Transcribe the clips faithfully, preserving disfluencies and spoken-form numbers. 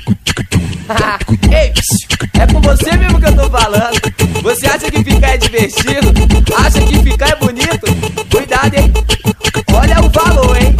Ei, é com você mesmo que eu tô falando. Você acha que ficar é divertido? Acha que ficar é bonito? Cuidado, hein? Olha o valor, hein?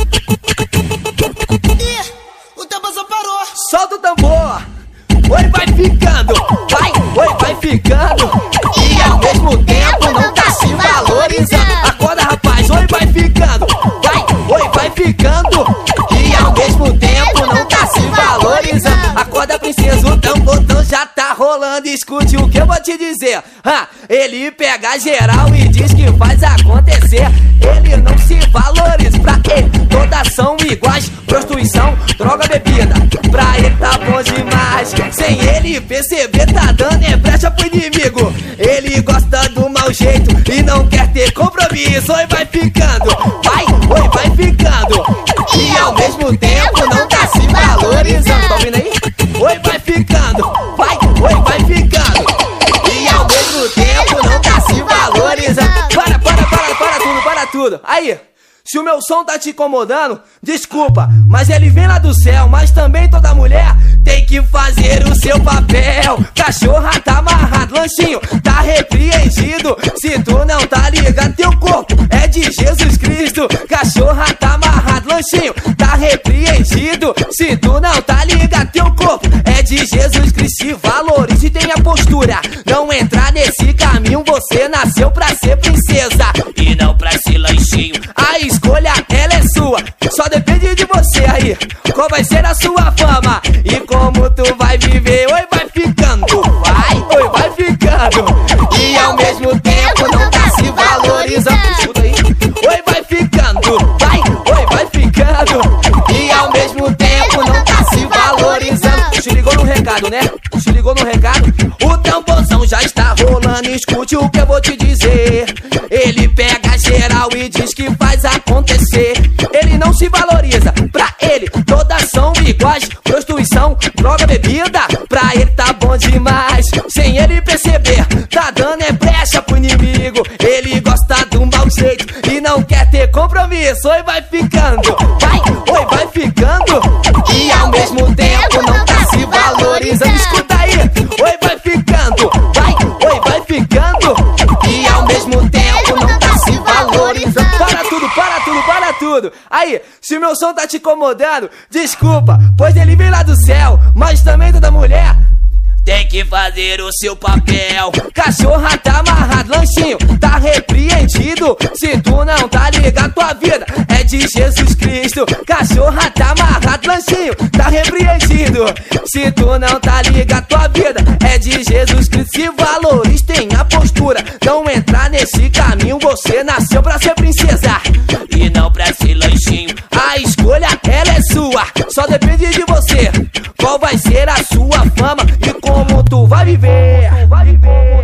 Ih, o tambor só parou. Solta o tambor. Oi, vai ficando. Vai, oi, vai ficando. E ao mesmo tempo não tá se valorizando. Acorda, rapaz, oi, vai ficando. Vai, oi, vai ficando. E ao mesmo tempo não tá se valorizando. Acorda, princesa, o tambordão já tá rolando. Escute o que eu vou te dizer. Ah, ele pega geral e diz que faz acontecer. Ele não se valoriza, pra ele todas são iguais. Prostituição, droga, bebida, pra ele tá bom demais. Sem ele perceber, tá dando é brecha pro inimigo. Ele gosta do mau jeito e não quer ter compromisso. Oi, vai ficando, vai, oi, vai ficando. E ao mesmo tempo não tá se valorizando. Tá ouvindo aí? Oi, vai ficando, vai, oi, vai ficando. E ao mesmo tempo não tá se valorizando. Para, para, para, para tudo, para tudo. Aí, se o meu som tá te incomodando, desculpa, mas ele vem lá do céu. Mas também toda mulher tem que fazer o seu papel. Cachorra tá amarrado, lanchinho tá repreendido. Se tu não tá ligado, teu corpo é de Jesus Cristo. Cachorra tá amarrado, lanchinho tá repreendido. Se tu não tá ligado, teu corpo é de Jesus Cristo. Se valorize e tenha postura, não entrar nesse caminho. Você nasceu pra ser princesa e não pra ser lanchinho. A escolha, ela é sua, só depende de você aí. Qual vai ser a sua fama e como tu vai viver. Oi, vai ficando, vai, oi, vai ficando. E ao mesmo tempo não tá se valorizando. Escuta aí. Oi, vai ficando, vai, oi, vai ficando. E ao mesmo tempo não tá se valorizando. Se ligou no recado, né? Se ligou no recado? O tamborzão já está rolando, escute o que eu vou te dizer. Ele pega geral e diz que faz acontecer. Ele não se valoriza, pra ele todas são iguais. Prostituição, droga, bebida, pra ele tá bom demais. Sem ele perceber, tá dando é brecha pro inimigo. Ele gosta do mau jeito e não quer ter compromisso. Oi, vai ficando, vai, oi, vai ficando. E ao mesmo tempo não tá se valorizando. Escuta aí, oi, vai ficando, vai, oi, vai ficando. E ao mesmo tempo não tá se valorizando. Para tudo, para tudo, para tudo. Aí, se meu som tá te incomodando, desculpa, pois ele vem lá do céu. Mas também toda mulher tem que fazer o seu papel. Cachorra tá amarrado, lanchinho tá repreendido. Se tu não tá ligado, tua vida é de Jesus Cristo. Cachorra tá amarrado, lanchinho tá repreendido. Se tu não tá ligado, tua vida é de Jesus Cristo. Se valorize, tenha postura, não entrar nesse caminho. Você nasceu pra ser princesa e não pra ser lanchinho. A escolha, ela é sua, só depende de você. Qual vai ser a sua fama e como tu vai viver.